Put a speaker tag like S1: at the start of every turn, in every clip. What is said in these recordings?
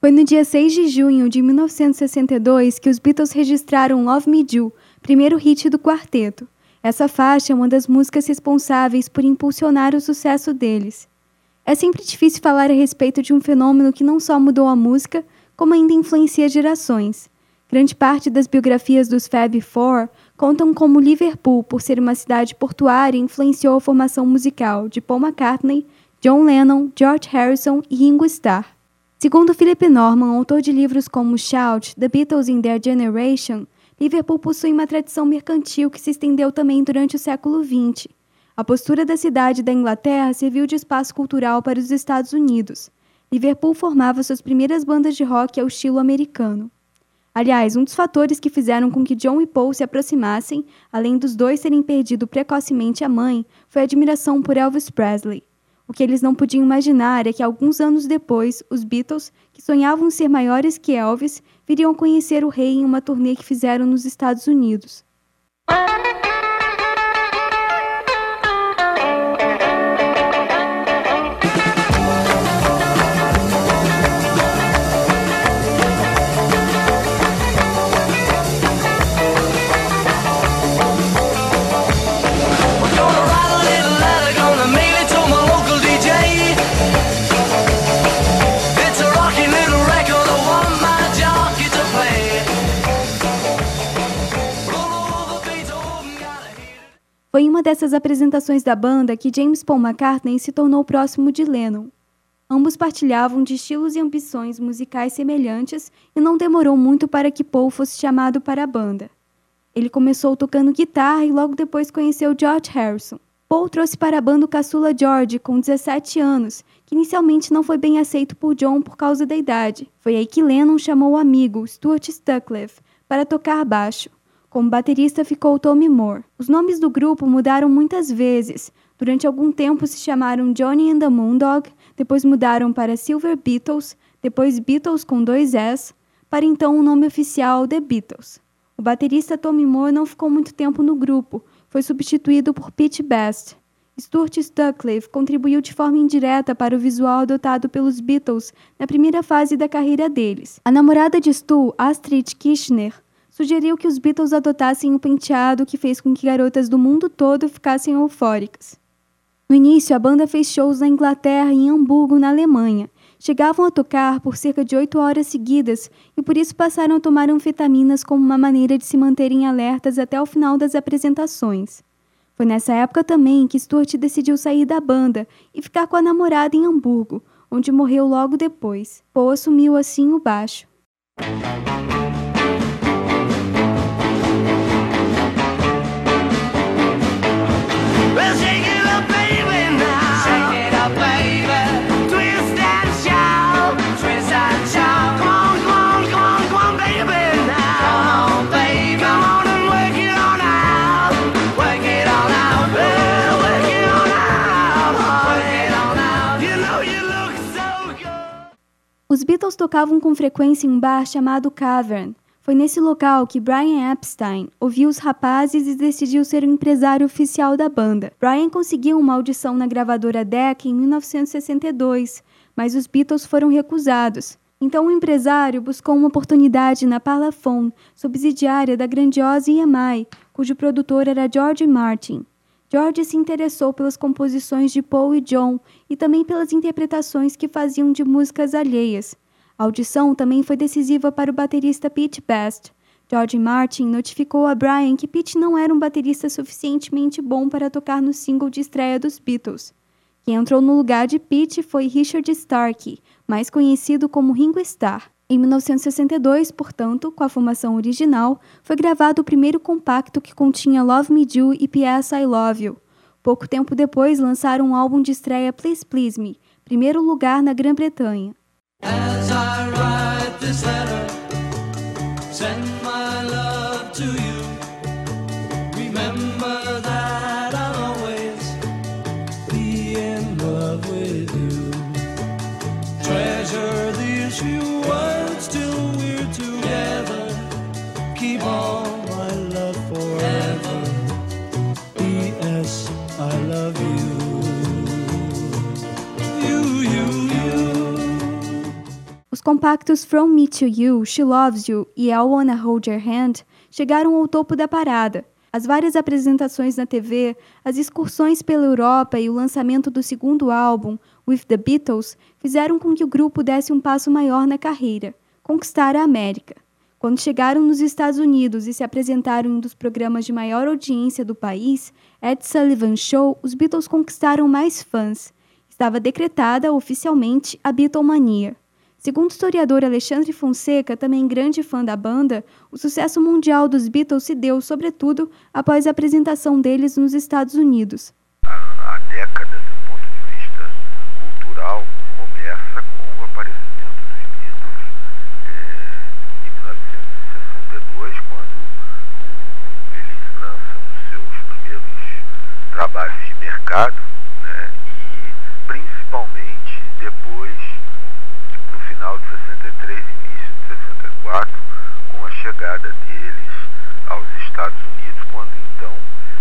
S1: Foi no dia 6 de junho de 1962 que os Beatles registraram Love Me Do, primeiro hit do quarteto. Essa faixa é uma das músicas responsáveis por impulsionar o sucesso deles. É sempre difícil falar a respeito de um fenômeno que não só mudou a música, como ainda influencia gerações. Grande parte das biografias dos Fab Four contam como Liverpool, por ser uma cidade portuária, influenciou a formação musical de Paul McCartney, John Lennon, George Harrison e Ringo Starr. Segundo Philip Norman, autor de livros como Shout, The Beatles in Their Generation, Liverpool possui uma tradição mercantil que se estendeu também durante o século XX. A postura da cidade da Inglaterra serviu de espaço cultural para os Estados Unidos. Liverpool formava suas primeiras bandas de rock ao estilo americano. Aliás, um dos fatores que fizeram com que John e Paul se aproximassem, além dos dois terem perdido precocemente a mãe, foi a admiração por Elvis Presley. O que eles não podiam imaginar é que alguns anos depois, os Beatles, que sonhavam ser maiores que Elvis, viriam conhecer o rei em uma turnê que fizeram nos Estados Unidos. Foi em uma dessas apresentações da banda que James Paul McCartney se tornou próximo de Lennon. Ambos partilhavam de estilos e ambições musicais semelhantes e não demorou muito para que Paul fosse chamado para a banda. Ele começou tocando guitarra e logo depois conheceu George Harrison. Paul trouxe para a banda o caçula George, com 17 anos, que inicialmente não foi bem aceito por John por causa da idade. Foi aí que Lennon chamou o amigo, Stuart Sutcliffe, para tocar baixo. Como baterista ficou Tommy Moore. Os nomes do grupo mudaram muitas vezes. Durante algum tempo se chamaram Johnny and the Moondog, depois mudaram para Silver Beatles, depois Beatles com 2 S, para então o nome oficial The Beatles. O baterista Tommy Moore não ficou muito tempo no grupo, foi substituído por Pete Best. Stuart Sutcliffe contribuiu de forma indireta para o visual adotado pelos Beatles na primeira fase da carreira deles. A namorada de Stu, Astrid Kirchner, sugeriu que os Beatles adotassem o penteado que fez com que garotas do mundo todo ficassem eufóricas. No início, a banda fez shows na Inglaterra e em Hamburgo, na Alemanha. Chegavam a tocar por cerca de 8 horas seguidas e por isso passaram a tomar anfetaminas como uma maneira de se manterem alertas até o final das apresentações. Foi nessa época também que Stuart decidiu sair da banda e ficar com a namorada em Hamburgo, onde morreu logo depois. Paul assumiu assim o baixo. Os Beatles tocavam com frequência em um bar chamado Cavern. Foi nesse local que Brian Epstein ouviu os rapazes e decidiu ser o empresário oficial da banda. Brian conseguiu uma audição na gravadora Decca em 1962, mas os Beatles foram recusados. Então o empresário buscou uma oportunidade na Parlophone, subsidiária da grandiosa EMI, cujo produtor era George Martin. George se interessou pelas composições de Paul e John e também pelas interpretações que faziam de músicas alheias. A audição também foi decisiva para o baterista Pete Best. George Martin notificou a Brian que Pete não era um baterista suficientemente bom para tocar no single de estreia dos Beatles. Quem entrou no lugar de Pete foi Richard Starkey, mais conhecido como Ringo Starr. Em 1962, portanto, com a formação original, foi gravado o primeiro compacto que continha Love Me Do e P.S. I Love You. Pouco tempo depois, lançaram um álbum de estreia Please Please Me, primeiro lugar na Grã-Bretanha. As I write this letter, send my love to you. Remember that I'll always be in love with you. Treasure these few words till we're together. Keep all my love forever. P.S. I love you. Os compactos From Me to You, She Loves You e I Wanna Hold Your Hand chegaram ao topo da parada. As várias apresentações na TV, as excursões pela Europa e o lançamento do segundo álbum, With the Beatles, fizeram com que o grupo desse um passo maior na carreira, conquistar a América. Quando chegaram nos Estados Unidos e se apresentaram em um dos programas de maior audiência do país, Ed Sullivan Show, os Beatles conquistaram mais fãs. Estava decretada oficialmente a Beatlemania. Segundo o historiador Alexandre Fonseca, também grande fã da banda, o sucesso mundial dos Beatles se deu, sobretudo, após a apresentação deles nos Estados Unidos.
S2: A década, do ponto de vista cultural, começa com o aparecimento dos Beatles em 1962, quando eles lançam seus primeiros trabalhos de mercado, né, e principalmente depois, no final de 63 e início de 64, com a chegada deles aos Estados Unidos, quando então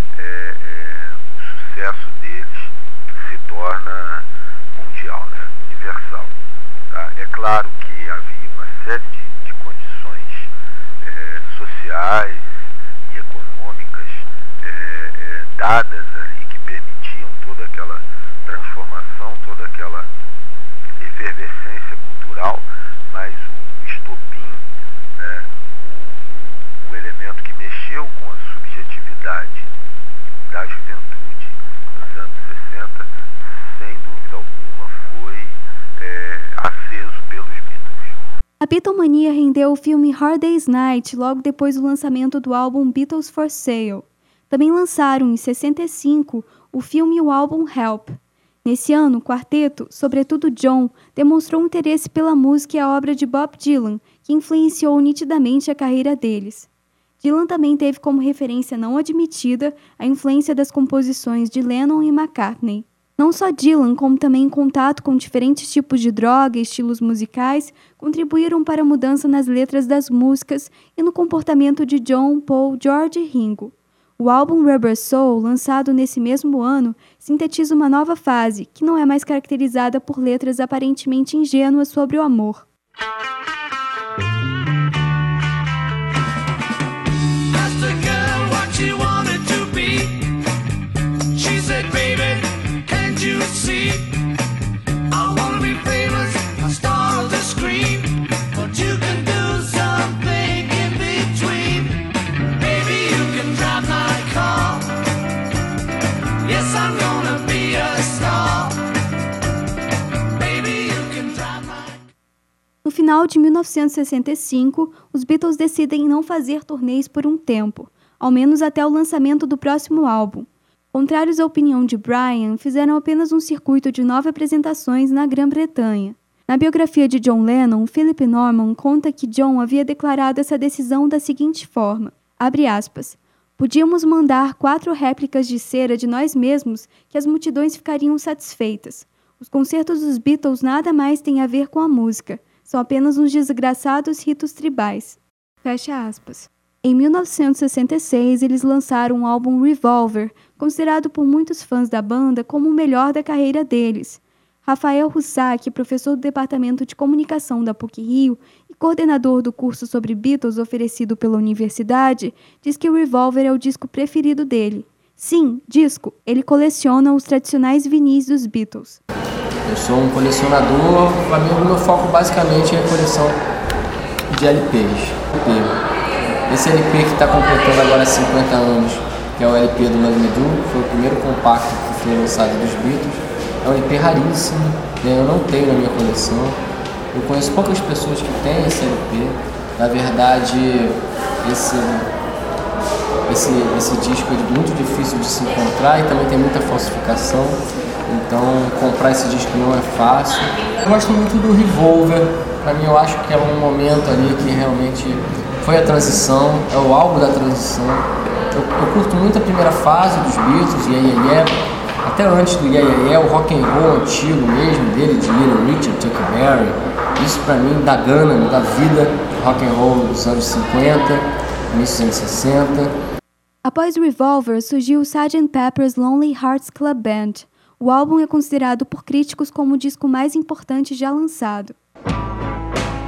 S2: o sucesso deles se torna mundial, né, universal. Tá? É claro que havia uma série de condições sociais e econômicas dadas ali que permitiam toda aquela transformação, toda aquela efervescência cultural, mas o estopim, né, o elemento que mexeu com a subjetividade da juventude nos anos 60, sem dúvida alguma, foi aceso pelos Beatles.
S1: A Beatlemania rendeu o filme Hard Day's Night logo depois do lançamento do álbum Beatles for Sale. Também lançaram, em 65, o filme e o álbum Help. Nesse ano, o quarteto, sobretudo John, demonstrou interesse pela música e a obra de Bob Dylan, que influenciou nitidamente a carreira deles. Dylan também teve como referência não admitida a influência das composições de Lennon e McCartney. Não só Dylan, como também em contato com diferentes tipos de droga e estilos musicais, contribuíram para a mudança nas letras das músicas e no comportamento de John, Paul, George e Ringo. O álbum Rubber Soul, lançado nesse mesmo ano, sintetiza uma nova fase, que não é mais caracterizada por letras aparentemente ingênuas sobre o amor. No final de 1965, os Beatles decidem não fazer turnês por um tempo, ao menos até o lançamento do próximo álbum. Contrários à opinião de Brian, fizeram apenas um circuito de 9 apresentações na Grã-Bretanha. Na biografia de John Lennon, Philip Norman conta que John havia declarado essa decisão da seguinte forma, abre aspas, podíamos mandar 4 réplicas de cera de nós mesmos que as multidões ficariam satisfeitas. Os concertos dos Beatles nada mais têm a ver com a música. São apenas uns desgraçados ritos tribais. Fecha aspas. Em 1966, eles lançaram o álbum Revolver, considerado por muitos fãs da banda como o melhor da carreira deles. Rafael Russac, professor do Departamento de Comunicação da PUC-Rio e coordenador do curso sobre Beatles oferecido pela universidade, diz que o Revolver é o disco preferido dele. Sim, disco. Ele coleciona os tradicionais vinis dos Beatles.
S3: Eu sou um colecionador, para mim o meu foco basicamente é a coleção de LPs. Esse LP que está completando agora 50 anos, que é o LP do Love Me Do, foi o primeiro compacto que foi lançado dos Beatles. É um LP raríssimo, eu não tenho na minha coleção. Eu conheço poucas pessoas que têm esse LP. Na verdade, esse disco é muito difícil de se encontrar e também tem muita falsificação. Então, comprar esse disco não é fácil. Eu gosto muito do Revolver. Para mim, eu acho que é um momento ali que realmente foi a transição, é o álbum da transição. Eu curto muito a primeira fase dos Beatles, Yeah Yeah Yeah. Até antes do Yeah Yeah Yeah, o rock and roll antigo mesmo, dele, de Little Richard, Chuck Berry. Isso para mim dá gana, me dá vida. Rock and roll dos anos 50, início dos anos 60.
S1: Após Revolver, surgiu o Sgt. Pepper's Lonely Hearts Club Band. O álbum é considerado por críticos como o disco mais importante já lançado.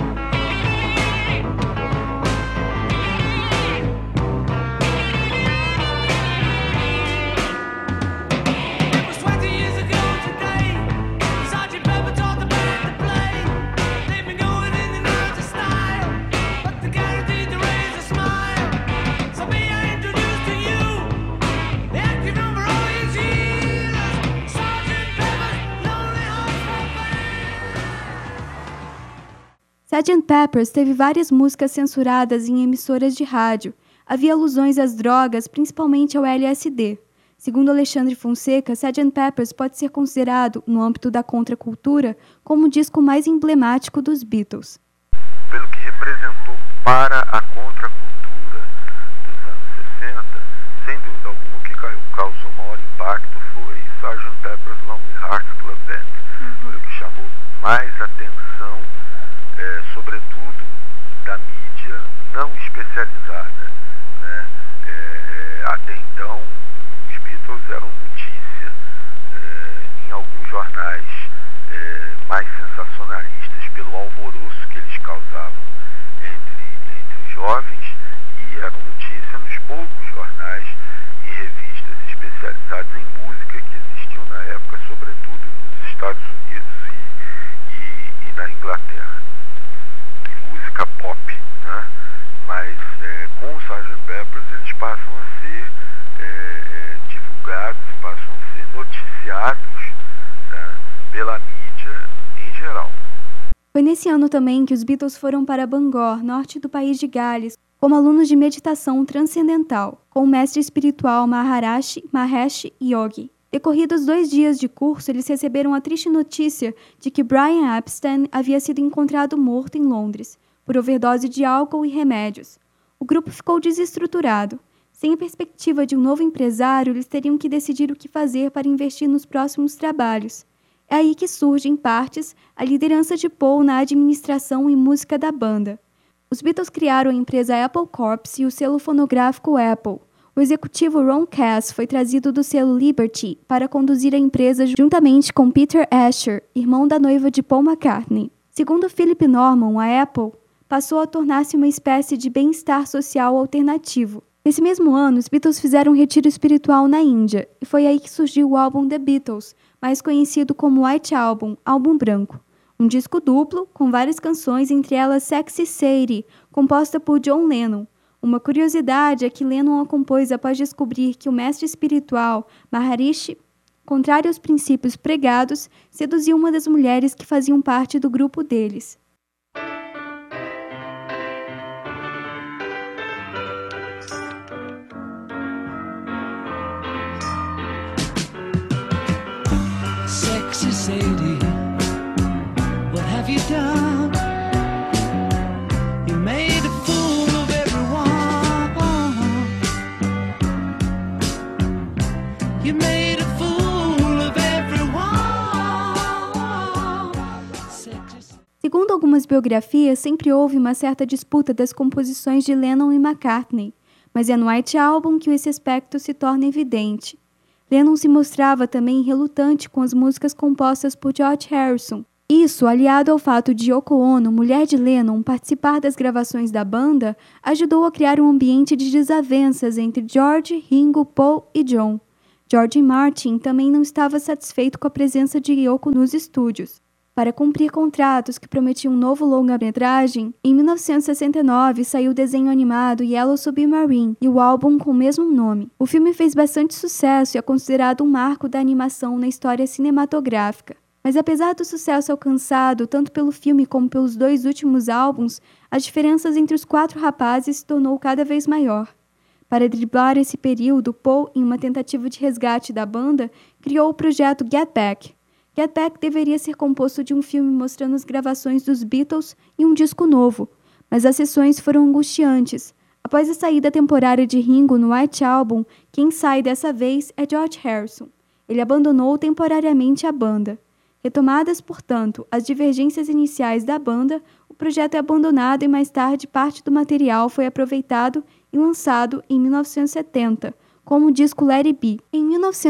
S1: Sgt. Pepper's teve várias músicas censuradas em emissoras de rádio. Havia alusões às drogas, principalmente ao LSD. Segundo Alexandre Fonseca, Sgt. Pepper's pode ser considerado, no âmbito da contracultura, como o disco mais emblemático dos Beatles.
S2: Pelo que representou para a contracultura dos anos 60, sem dúvida alguma, o que causou maior impacto foi Sgt. Pepper's Lonely Hearts Club Band. Foi o que chamou mais atenção, sobretudo da mídia não especializada, né? Até então, os Beatles eram notícia em alguns jornais mais sensacionalistas pelo alvoroço que eles causavam entre os jovens, e eram notícia nos poucos jornais e revistas especializados em música que existiam na época, sobretudo nos Estados Unidos e na Inglaterra. Música pop, né? Mas com o Sgt. Pepper's eles passam a ser divulgados, passam a ser noticiados, né, pela mídia em geral.
S1: Foi nesse ano também que os Beatles foram para Bangor, norte do país de Gales, como alunos de meditação transcendental, com o mestre espiritual Maharishi Mahesh Yogi. Decorridos 2 dias de curso, eles receberam a triste notícia de que Brian Epstein havia sido encontrado morto em Londres, por overdose de álcool e remédios. O grupo ficou desestruturado. Sem a perspectiva de um novo empresário, eles teriam que decidir o que fazer para investir nos próximos trabalhos. É aí que surge, em partes, a liderança de Paul na administração e música da banda. Os Beatles criaram a empresa Apple Corps e o selo fonográfico Apple. O executivo Ron Cass foi trazido do selo Liberty para conduzir a empresa juntamente com Peter Asher, irmão da noiva de Paul McCartney. Segundo Philip Norman, a Apple passou a tornar-se uma espécie de bem-estar social alternativo. Nesse mesmo ano, os Beatles fizeram um retiro espiritual na Índia, e foi aí que surgiu o álbum The Beatles, mais conhecido como White Album, álbum branco. Um disco duplo, com várias canções, entre elas Sexy Sadie, composta por John Lennon. Uma curiosidade é que Lennon a compôs após descobrir que o mestre espiritual, Maharishi, contrário aos princípios pregados, seduziu uma das mulheres que faziam parte do grupo deles.
S4: Sexy Sadie, what have you done? You made a fool of everyone. You made a fool of everyone.
S1: Segundo algumas biografias, sempre houve uma certa disputa das composições de Lennon e McCartney, mas é no White Album que esse aspecto se torna evidente. Lennon se mostrava também relutante com as músicas compostas por George Harrison. Isso, aliado ao fato de Yoko Ono, mulher de Lennon, participar das gravações da banda, ajudou a criar um ambiente de desavenças entre George, Ringo, Paul e John. George Martin também não estava satisfeito com a presença de Yoko nos estúdios. Para cumprir contratos que prometiam um novo longa-metragem, em 1969 saiu o desenho animado Yellow Submarine e o álbum com o mesmo nome. O filme fez bastante sucesso e é considerado um marco da animação na história cinematográfica. Mas apesar do sucesso alcançado tanto pelo filme como pelos 2 últimos álbuns, as diferenças entre os 4 rapazes se tornou cada vez maior. Para driblar esse período, Paul, em uma tentativa de resgate da banda, criou o projeto Get Back. Get Back deveria ser composto de um filme mostrando as gravações dos Beatles e um disco novo, mas as sessões foram angustiantes. Após a saída temporária de Ringo no White Album, quem sai dessa vez é George Harrison. Ele abandonou temporariamente a banda. Retomadas, portanto, as divergências iniciais da banda, o projeto é abandonado e mais tarde parte do material foi aproveitado e lançado em 1970, como o disco Let It Be. Em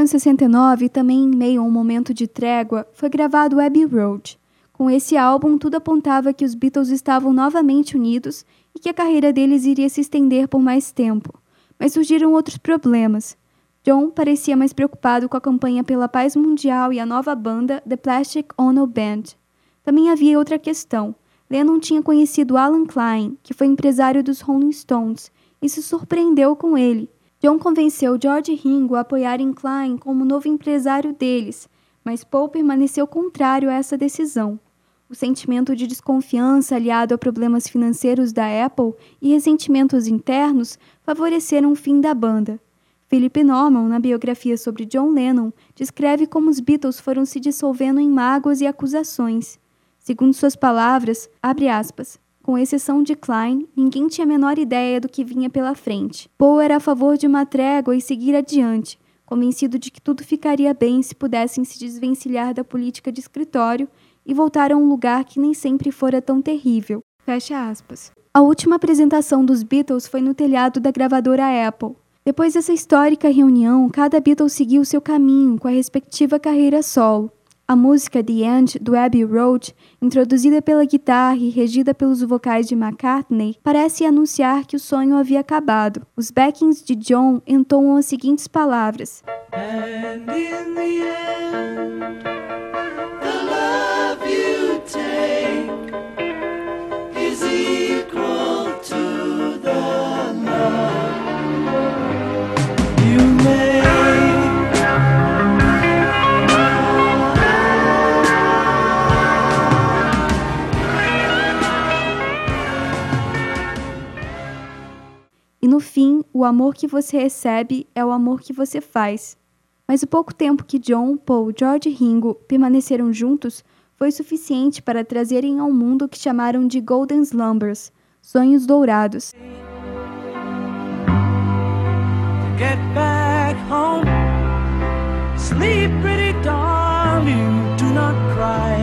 S1: 1969, também em meio a um momento de trégua, foi gravado Abbey Road. Com esse álbum, tudo apontava que os Beatles estavam novamente unidos e que a carreira deles iria se estender por mais tempo. Mas surgiram outros problemas. John parecia mais preocupado com a campanha pela paz mundial e a nova banda, The Plastic Ono Band. Também havia outra questão. Lennon tinha conhecido Alan Klein, que foi empresário dos Rolling Stones, e se surpreendeu com ele. John convenceu George e Ringo a apoiarem Klein como novo empresário deles, mas Paul permaneceu contrário a essa decisão. O sentimento de desconfiança aliado a problemas financeiros da Apple e ressentimentos internos favoreceram o fim da banda. Philip Norman, na biografia sobre John Lennon, descreve como os Beatles foram se dissolvendo em mágoas e acusações. Segundo suas palavras, abre aspas, com exceção de Klein, ninguém tinha a menor ideia do que vinha pela frente. Paul era a favor de uma trégua e seguir adiante, convencido de que tudo ficaria bem se pudessem se desvencilhar da política de escritório e voltar a um lugar que nem sempre fora tão terrível. Fecha aspas. A última apresentação dos Beatles foi no telhado da gravadora Apple. Depois dessa histórica reunião, cada Beatle seguiu seu caminho com a respectiva carreira solo. A música The End, do Abbey Road, introduzida pela guitarra e regida pelos vocais de McCartney, parece anunciar que o sonho havia acabado. Os backings de John entoam as seguintes palavras.
S4: And in the end, the love you take is equal to the love you make.
S1: E no fim, o amor que você recebe é o amor que você faz. Mas o pouco tempo que John, Paul, George e Ringo permaneceram juntos foi suficiente para trazerem ao mundo o que chamaram de Golden Slumbers, sonhos dourados.
S4: Get back home, sleep pretty darling, do not cry,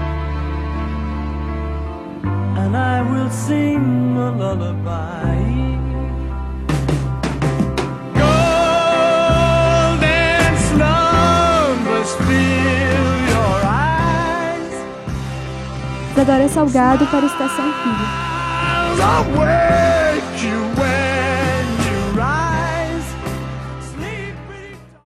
S4: and I will sing a lullaby. Golden slumbers fill your eyes.
S1: Isadora Salgado para a Estação Rio.
S4: Somewhere